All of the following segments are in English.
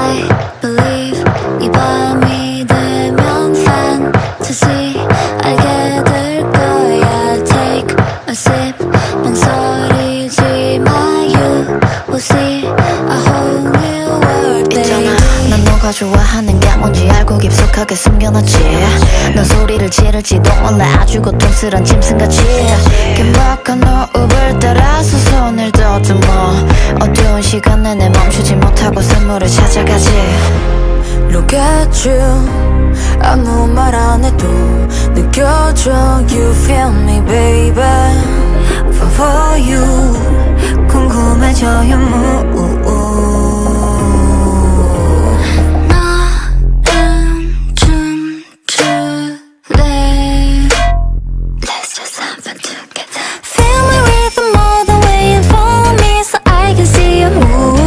I believe 이 밤이 되면 fantasy 알게 될 거야. Take a sip 망설이지 마. You will see a whole new world baby. 있잖아 난 너가 좋아하는 게 뭔지 알고 깊숙하게 숨겨놨지. 넌 소리를 지를지도 몰라 아주 고통스런 짐승같이. 긴박한 호흡을 따라서 손을 더듬어 어두운 시간 내내 멈추지 못하고 선물을 찾아가지. Look at you 아무 말 안 해도 느껴져. You feel me baby. For you 궁금해져 your move. Let's just have fun together. Feel my rhythm all the way and follow me so I can see you move.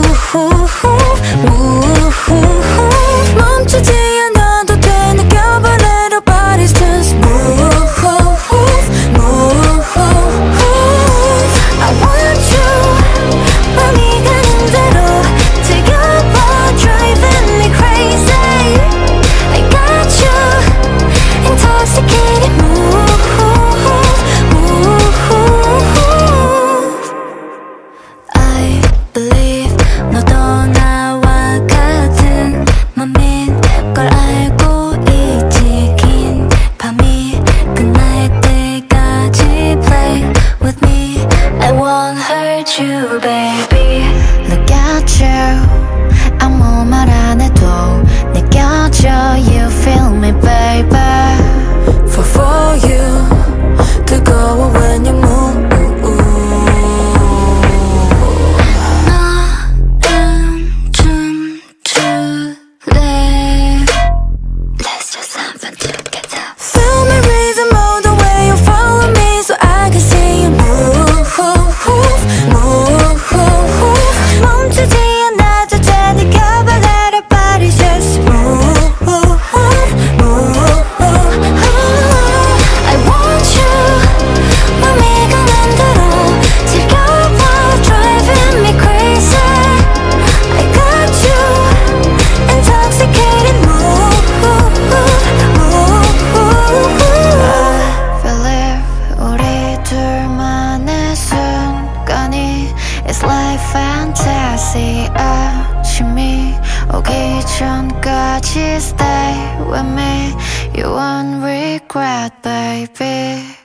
멈추지 않아도 돼 느껴봐 let our bodies just move. I want you 맘이 가는 대로 즐겨봐 driving me crazy. I got you intoxicated move. I believe 너도 나와 같은 맘인 걸 알고 있지. 긴 밤이 끝날 때까지 play with me. I won't hurt you baby. Look at you 아무 말 안 해도 느껴져. You feel me baby. For you 뜨거워 when you move. Let's just have fun together. Feel my rhythm all the way you follow me so I can see you move. 멈추지 않아도 돼 느껴봐 let our bodies just move. I want you 맘이 가는 대로 즐겨봐 driving me crazy. I got you intoxicated move. Believe 우리 둘만의 순간이 It's like fantasy. 아침이 오기 전까지 stay with me. You won't regret baby.